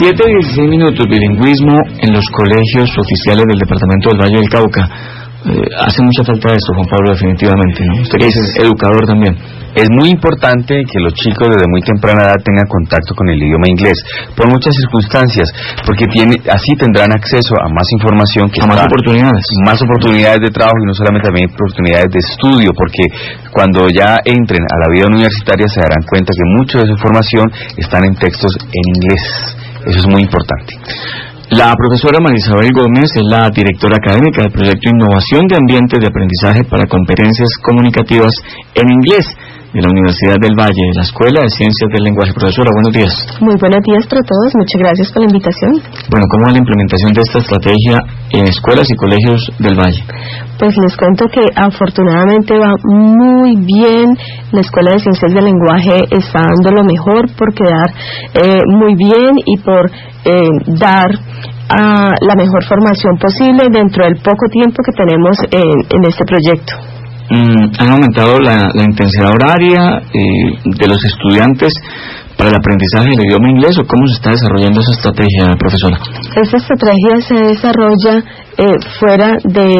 7:16, bilingüismo en los colegios oficiales del departamento del Valle del Cauca. Hace mucha falta esto, Juan Pablo, definitivamente, ¿no? Usted que es educador también. Es muy importante que los chicos desde muy temprana edad tengan contacto con el idioma inglés, por muchas circunstancias, porque así tendrán acceso a más información, más oportunidades de trabajo, y no solamente también oportunidades de estudio, porque cuando ya entren a la vida universitaria se darán cuenta que mucha de su formación están en textos en inglés. Eso es muy importante. La profesora Marisabel Gómez es la directora académica del proyecto Innovación de Ambientes de Aprendizaje para Competencias Comunicativas en Inglés de la Universidad del Valle, de la Escuela de Ciencias del Lenguaje. Profesora, buenos días. Muy buenos días para todos, muchas gracias por la invitación. Bueno, ¿cómo va la implementación de esta estrategia en escuelas y colegios del Valle? Pues les cuento que afortunadamente va muy bien. La Escuela de Ciencias del Lenguaje está dando lo mejor por quedar muy bien y por dar la mejor formación posible dentro del poco tiempo que tenemos en este proyecto. ¿Han aumentado la intensidad horaria de los estudiantes para el aprendizaje del idioma inglés, o cómo se está desarrollando esa estrategia, profesora? Esta estrategia se desarrolla fuera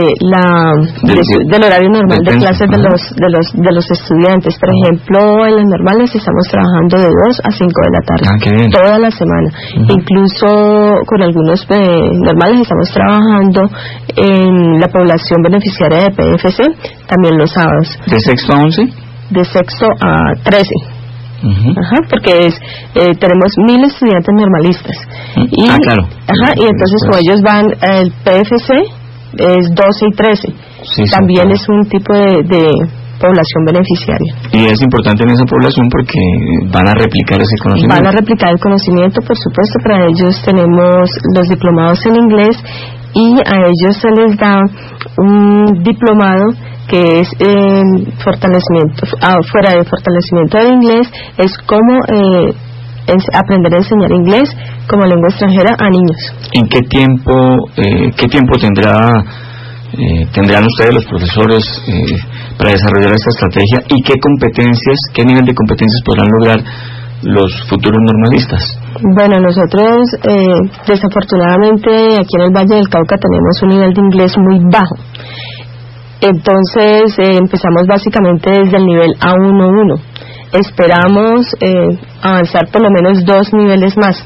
del horario normal de clases de los estudiantes. Por ejemplo, en las normales estamos trabajando de 2 a 5 de la tarde, toda la semana. Incluso con algunos normales estamos trabajando en la población beneficiaria de PFC, también los sábados. ¿De sexto a 11? De sexto a 13. Porque tenemos 1000 estudiantes normalistas. Claro. Y entonces como ellos van, el PFC es 12 y 13. También es un tipo de población beneficiaria. Y es importante en esa población porque van a replicar ese conocimiento. Van a replicar el conocimiento, por supuesto. Para ellos tenemos los diplomados en inglés, y a ellos se les da un diplomado que es fortalecimiento, fuera de fortalecimiento del inglés, es como aprender a enseñar inglés como lengua extranjera a niños. ¿En qué tiempo tendrán ustedes, los profesores, para desarrollar esta estrategia, y qué nivel de competencias podrán lograr los futuros normalistas? Bueno, nosotros desafortunadamente aquí en el Valle del Cauca tenemos un nivel de inglés muy bajo. Entonces empezamos básicamente desde el nivel A1-1. Esperamos avanzar por lo menos 2 niveles más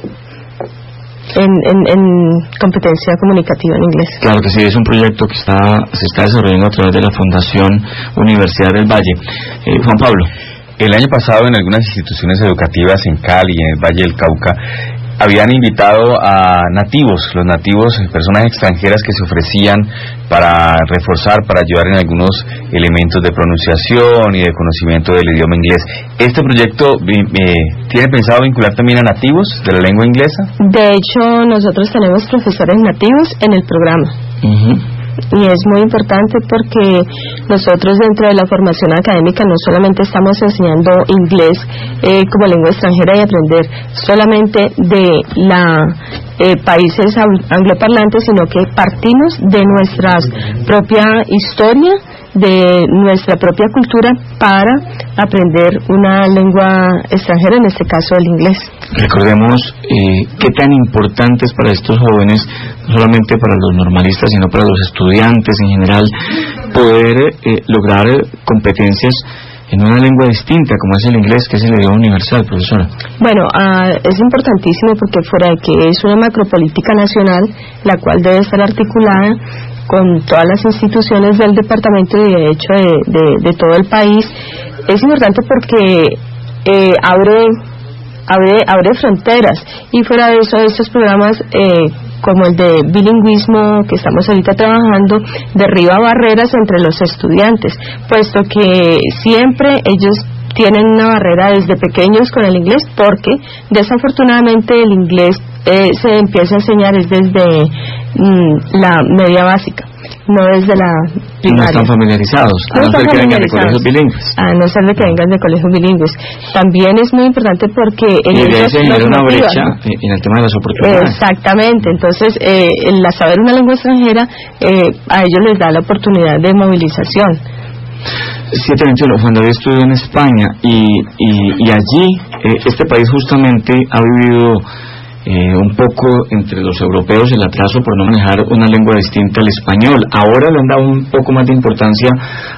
en competencia comunicativa en inglés. Claro que sí, es un proyecto que se está desarrollando a través de la Fundación Universidad del Valle. Juan Pablo. El año pasado, en algunas instituciones educativas en Cali y en el Valle del Cauca, habían invitado a nativos, personas extranjeras que se ofrecían para reforzar, para ayudar en algunos elementos de pronunciación y de conocimiento del idioma inglés. ¿Este proyecto tiene pensado vincular también a nativos de la lengua inglesa? De hecho, nosotros tenemos profesores nativos en el programa. Y es muy importante porque nosotros dentro de la formación académica no solamente estamos enseñando inglés como lengua extranjera y aprender solamente de países angloparlantes, sino que partimos de nuestra propia historia, de nuestra propia cultura, para aprender una lengua extranjera, en este caso el inglés. Recordemos qué tan importante es para estos jóvenes, no solamente para los normalistas, sino para los estudiantes en general, poder lograr competencias en una lengua distinta como es el inglés, que es el idioma universal, profesora. Bueno, es importantísimo porque fuera de que es una macropolítica nacional, la cual debe estar articulada con todas las instituciones del departamento y de hecho de todo el país, es importante porque abre fronteras, y fuera de eso, estos programas como el de bilingüismo que estamos ahorita trabajando, derriba barreras entre los estudiantes, puesto que siempre ellos tienen una barrera desde pequeños con el inglés, porque desafortunadamente el inglés se empieza a enseñar es desde la media básica, no desde la primaria. No están familiarizados, a no ser que vengan de colegios bilingües. A no ser de que vengan de colegios bilingües. También es muy importante porque y de ahí se genera una brecha en el tema de las oportunidades. Exactamente, entonces el saber una lengua extranjera a ellos les da la oportunidad de movilización. 721, Juan David estudió en España y allí este país justamente ha vivido un poco entre los europeos el atraso por no manejar una lengua distinta al español. Ahora le han dado un poco más de importancia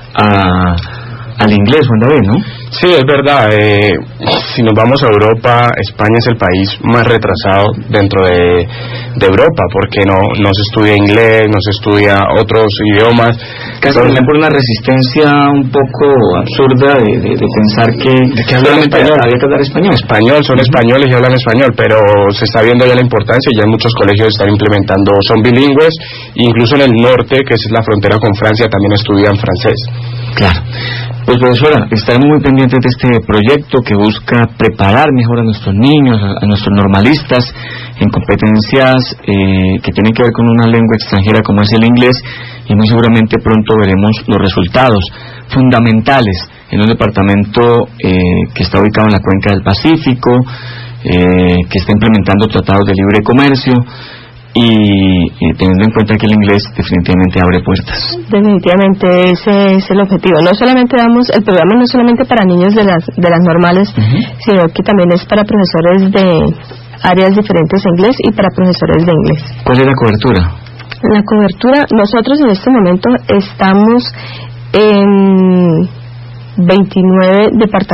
al inglés, Juan David, ¿no? Sí, es verdad. Si nos vamos a Europa, España es el país más retrasado dentro de Europa, porque no se estudia inglés, no se estudia otros idiomas. Casi por una resistencia un poco absurda de pensar que solamente había que hablar español. Son españoles y hablan español, pero se está viendo ya la importancia y ya en muchos colegios están implementando, son bilingües, incluso en el norte, que es la frontera con Francia, también estudian francés. Claro. Pues profesora, estaremos muy pendientes de este proyecto que busca preparar mejor a nuestros niños, a nuestros normalistas en competencias que tienen que ver con una lengua extranjera como es el inglés, y muy seguramente pronto veremos los resultados fundamentales en un departamento que está ubicado en la cuenca del Pacífico, que está implementando tratados de libre comercio, y teniendo en cuenta que el inglés definitivamente abre puertas. Definitivamente ese es el objetivo. No solamente damos el programa, no solamente para niños de las normales, sino que también es para profesores de áreas diferentes de inglés y para profesores de inglés. ¿Cuál es la cobertura? La cobertura, nosotros en este momento estamos en 29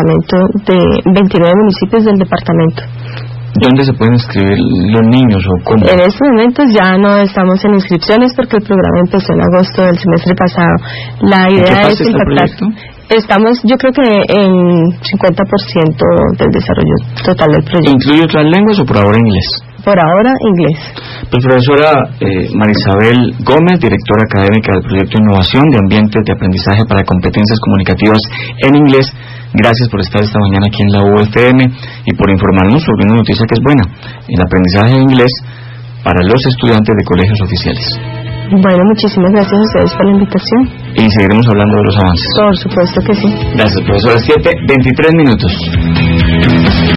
municipios del departamento. ¿Dónde se pueden inscribir los niños o cómo? En estos momentos ya no estamos en inscripciones porque el programa empezó en agosto del semestre pasado. La idea es impactar. Estamos, yo creo que en 50% del desarrollo total del proyecto. ¿Incluye otras lenguas o por ahora inglés? Por ahora inglés. Pues profesora Marisabel Gómez, directora académica del proyecto Innovación de Ambientes de Aprendizaje para Competencias Comunicativas en Inglés, gracias por estar esta mañana aquí en la UFM y por informarnos sobre una noticia que es buena, el aprendizaje de inglés para los estudiantes de colegios oficiales. Bueno, muchísimas gracias a ustedes por la invitación. Y seguiremos hablando de los avances. Por supuesto que sí. Gracias, profesora. 7:23 minutos.